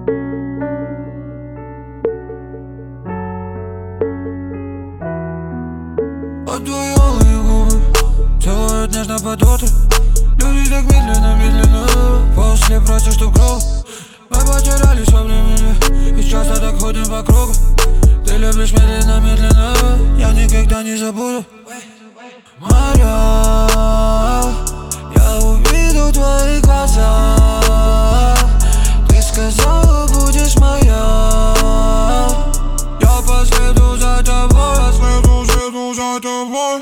А твои алые губы целуют нежно под утро. Люди так медленно, медленно после просят, чтоб круг. Мы потерялись во времени и часто так ходим по кругу. Ты любишь медленно, медленно, я никогда не забуду. Моря, я увидел твои глаза. Ты сказала, будешь моя. Я последую за тобой, я следую за тобой.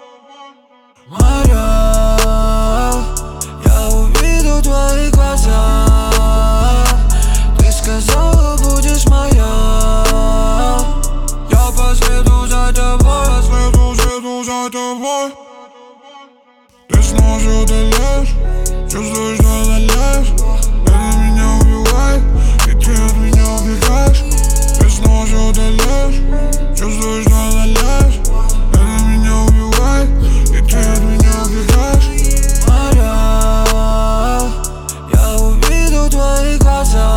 Моря, я увидел твои глаза. Ты сказала, будешь моя. Я последую за тобой, я следую за тобой. Ты снова удаляешь, чувствуешь, что отдаляешь. Это меня убивает, и ты от меня убегаешь. Ты снова удаляешь, чувствуешь, что отдаляешь. Это меня убивает, и ты от меня убегаешь. Моря, я увидел твои глаза.